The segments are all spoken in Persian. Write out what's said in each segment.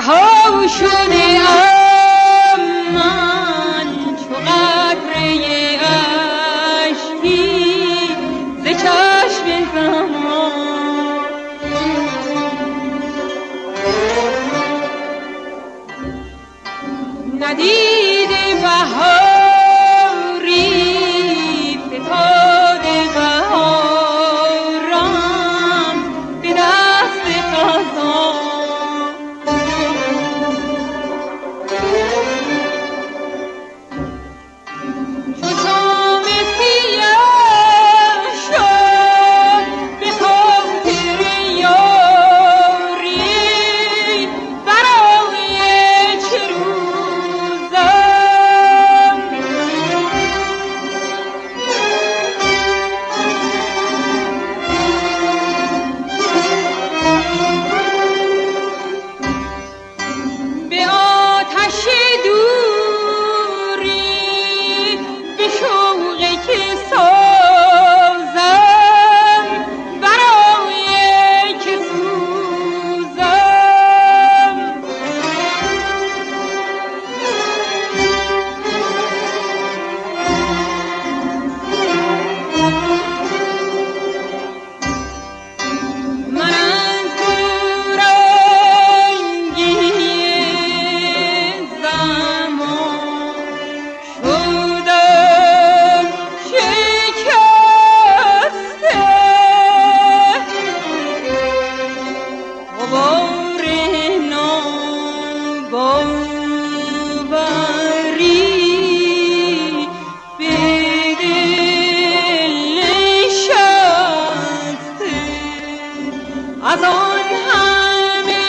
رها شده من چو قطره اشکی ز چشم زمان. ندیده بهاری فتاد بهارم به دست خزان. چو شام سیاه شد به خاطر یاری برای چه روزم. به آتش دوری به شوقی که سازم برای که سوزم. من از دورانگی زمان شدم شکسته، غبار ناباوری به دل نشسته. از آن همه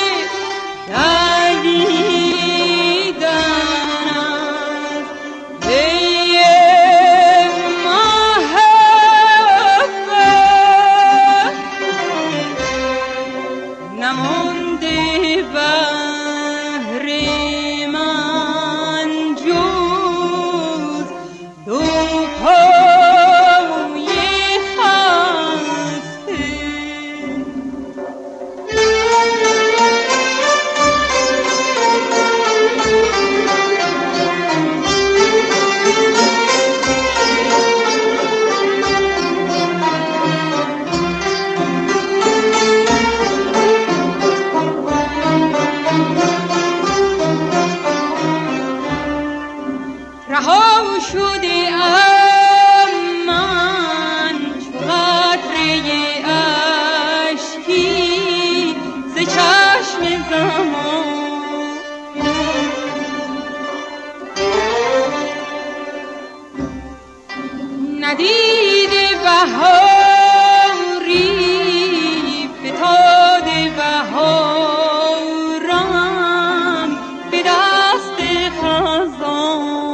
دویدن از پی محبت نمانده بهر من جز دو پای خسته. رها شده من چو قطره اشکی ز چشم زمان. ندیده بهاری فتاد بهارم به دست خزان.